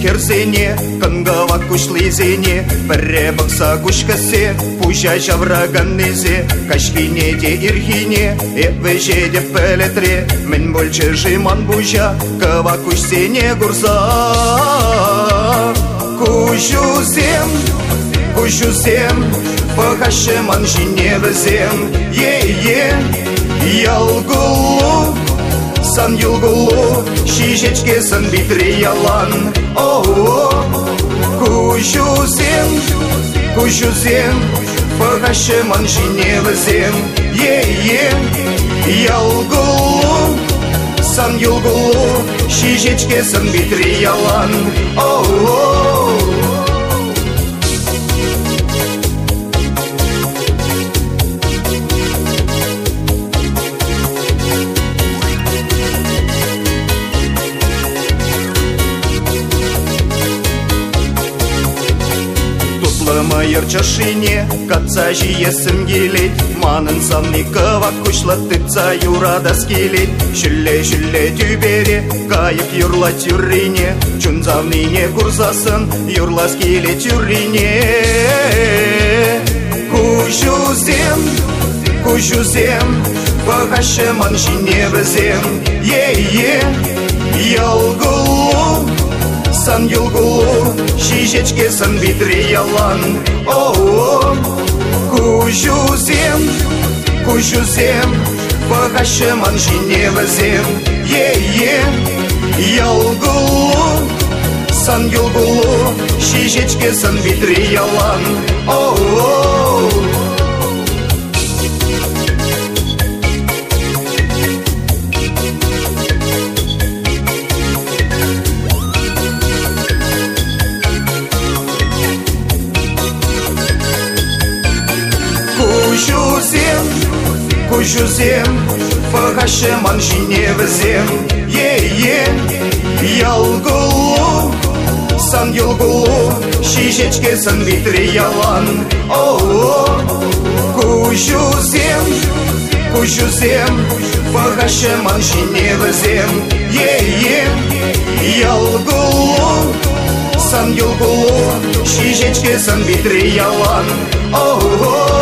керзене, кынгыва кушлизене, бірре бықса күшкісе, пужа жавраган незе, кашкине де ирхине, эпвеже деп пелетре, мен больше жиман бужа, кыва кушсене гурза. Кужузем, пахашеман жиневезем, е-е, ялгулу, сан юлгулу, шижечке сан битре ялан. О-о, кужузем, пахашеман жиневезем, е-е, ялгулу, сан юлгулу, шижечке сан битре ялан. О-о. Майыр чашине, катса жиесім келет, манын самны кывак күшлаттыца юрадас келет. Жүлле тюбере, кайып юрла тюррине, чунзавныне курзасын, юрлас келет тюррине. Кужузем, пахашеман жиневізем, е-е, ялгулу, сан юлгулу, шижечке сан битре ялан. О-о, кужузем, пахашеман жиневізем, е-е, ялгулу, сан юлгулу, шижечке сан битре ялан. О-о. Кужузем, пахашеман жиневізем, е-е, ялгулу, сан юлгулу, шижечке сан битре ялан. О-о, кужузем, пахашеман жиневізем, е-е, ялгулу, сан юлгулу, шижечке сан битре ялан. О-о.